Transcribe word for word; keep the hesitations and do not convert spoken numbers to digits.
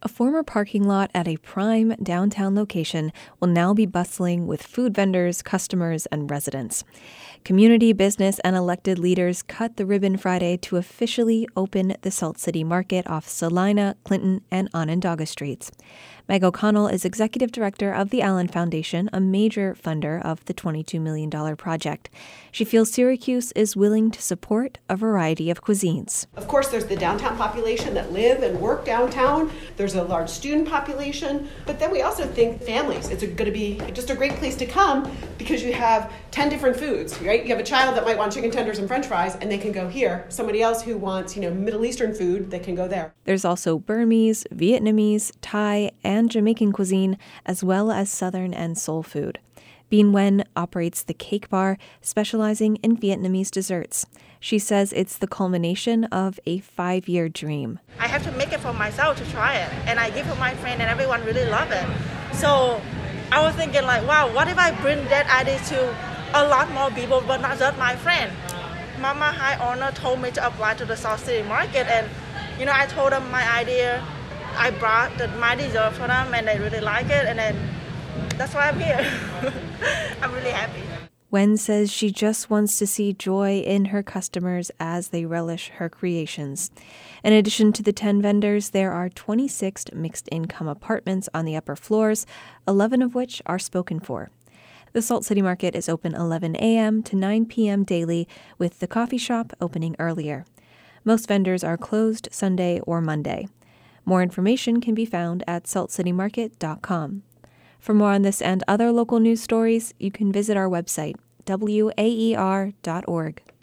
A former parking lot at a prime downtown location will now be bustling with food vendors, customers, and residents. Community, business, and elected leaders cut the ribbon Friday to officially open the Salt City Market off Salina, Clinton, and Onondaga Streets. Meg O'Connell is executive director of the Allen Foundation, a major funder of the twenty-two million dollars project. She feels Syracuse is willing to support a variety of cuisines. Of course, there's the downtown population that live and work downtown. There's a large student population, but then we also think families. It's going to be just a great place to come because you have ten different foods, right? You have a child that might want chicken tenders and french fries, and they can go here. Somebody else who wants, you know, Middle Eastern food, they can go there. There's also Burmese, Vietnamese, Thai, and Jamaican cuisine, as well as Southern and soul food. Binh Nguyen operates the Cake Bar, specializing in Vietnamese desserts. She says it's the culmination of a five-year dream. I have to make it for myself to try it, and I give it to my friend, and everyone really love it. So I was thinking like, wow, what if I bring that idea to a lot more people, but not just my friend? Mama High Honor told me to apply to the Salt City Market, and you know, I told them my idea. I brought the, my dessert for them, and they really like it, and then that's why I'm here. I'm really happy. Nguyen says she just wants to see joy in her customers as they relish her creations. In addition to the ten vendors, there are twenty-six mixed-income apartments on the upper floors, eleven of which are spoken for. The Salt City Market is open eleven a.m. to nine p.m. daily, with the coffee shop opening earlier. Most vendors are closed Sunday or Monday. More information can be found at salt city market dot com. For more on this and other local news stories, you can visit our website, W A E R dot org.